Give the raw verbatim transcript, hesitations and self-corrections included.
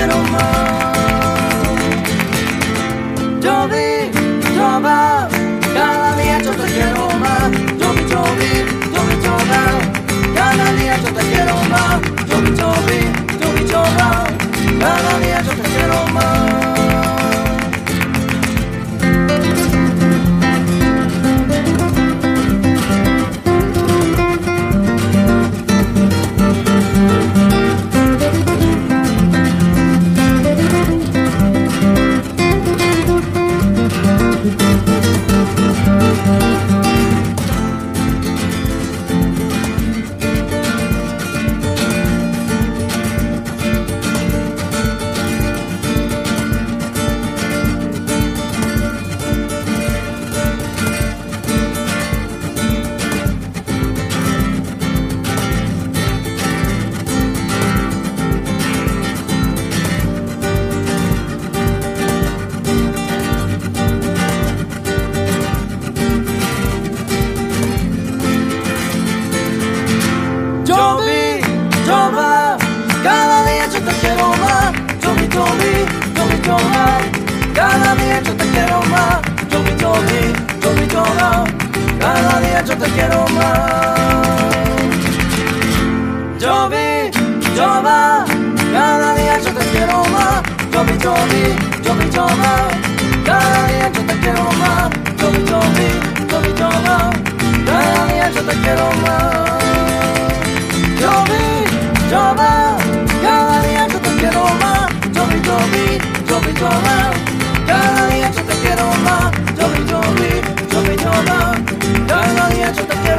quiero más. Jovi, Jova, cada día yo te quiero más. Jovi, Jovi, Jovi, Jova, cada día yo te quiero más. Jovi, Jovi, Jovi, Jova, cada día yo te quiero más. Jovi, Jova, cada día yo te quiero más. Jovi, Jovi, Jovi, Jova, cada día yo te quiero más. Jovi, Jovi, Jovi, Jova, cada día yo te quiero más. Jovi, Jova, cada día yo te quiero más. Jovi, Jovi, Jovi, Jova, cada día yo te quiero más. Jovi, Jovi, Jovi, Jova, cada día yo te quiero más. Jovi, Jova, cada día yo te quiero más. Jovi, Jovi, Jovi, Jova, cada día yo te quiero más. Jovi, Jovi, Jovi, Jova, cada día yo te quiero más.